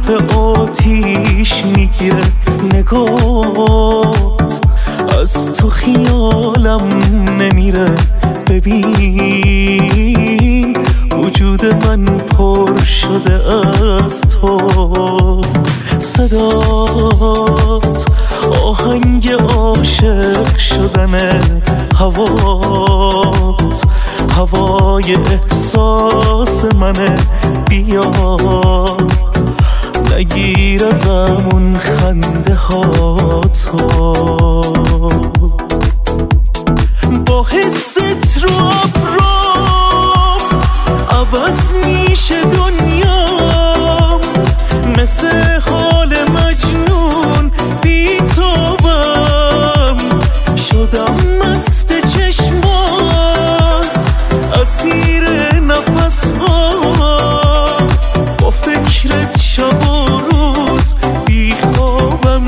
لپ آتیش میگیره نگات، از تو خیالم نمیره. ببین وجود من پر شده از تو، صدات آهنگ عاشق شدن، هوات هوای احساس منه. بیا نگیر ازمون خنده ها تو، با حست رو ابرام عوض میشه دنیام، مثل حال مجنون بی توبم شدم مست چشمات، اسیر نفس هات، با فکرت شب و روز بی خوابم.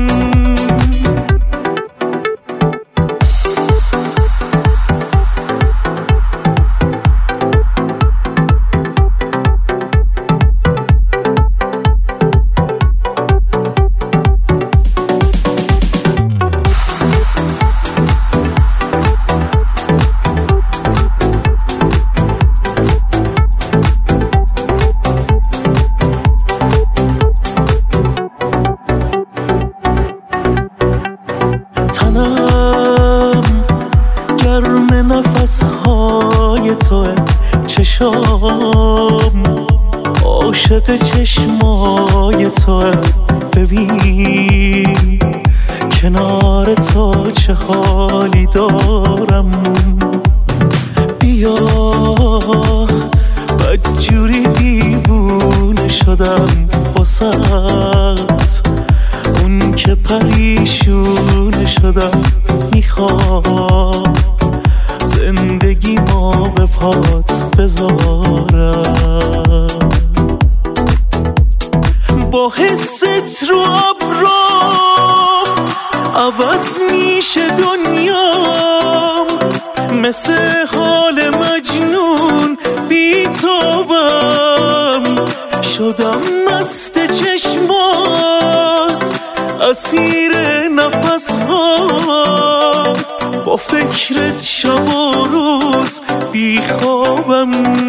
گرم نفس های توه، چشام عاشق چشمای توه. ببین کنار تو چه حالی دارم، بیا بدجوری دیوونه شدم واسط، اون که پریشونه شدم. میخوام زندگی ما به پات بذارم، با حست رو ابرام عوض میشه دنیام، مثل حال مجنون بی توبم شدم مست چشمات، اسیر نفس ها، با فکرت شب و روز بی خوابم.